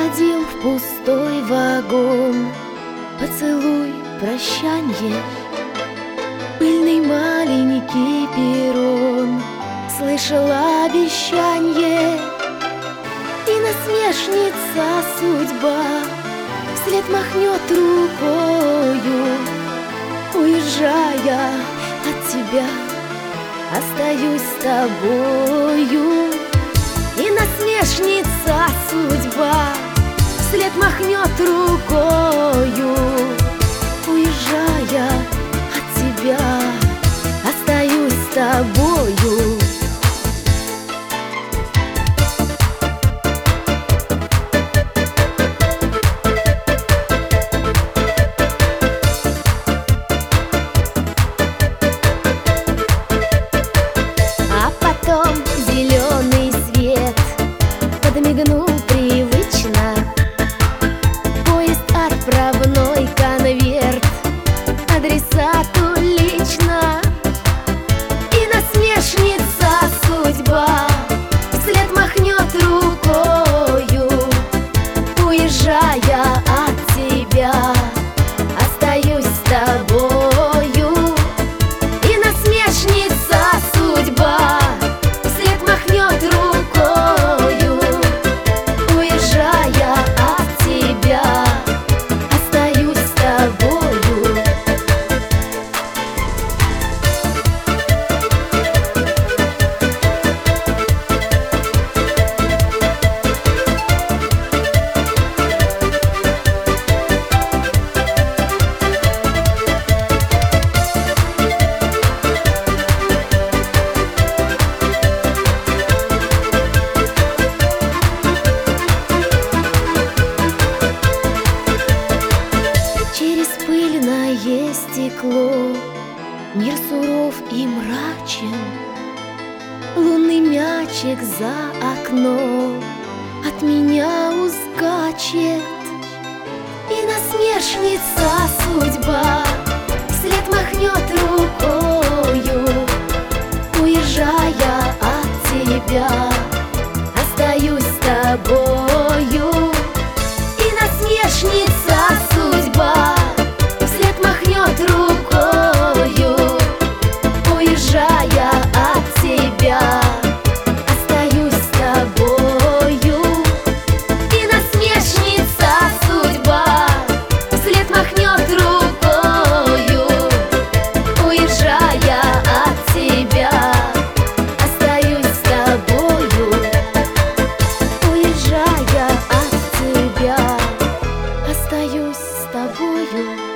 Посадил в пустой вагон, поцелуй, прощанье. Пыльный маленький перрон, слышала обещанье. И насмешница судьба вслед махнет рукою. Уезжая от тебя, остаюсь с тобою. И насмешница судьба вслед махнет рукою. Уезжая от тебя, остаюсь с тобою. А потом зеленый свет подмигнул привычно. Поезд отправной конверт адресату лично. И насмешница судьба вслед махнет рукою. Уезжая от тебя, остаюсь с тобою. И насмешница судьба вслед махнет рукою. Уезжая от тебя, остаюсь с тобою. Через пыльное стекло мир суров и мрачен. Лунный мячик за окном от меня ускачет. И насмешница судьба вслед махнет рукою. Уезжая от тебя, остаюсь с тобою. И насмешница судьба вслед махнет рукою. Уезжая от тебя, остаюсь с тобою. И насмешница судьба вслед махнет рукою. Уезжая от тебя, остаюсь с тобою. Уезжая от тебя, остаюсь с тобою.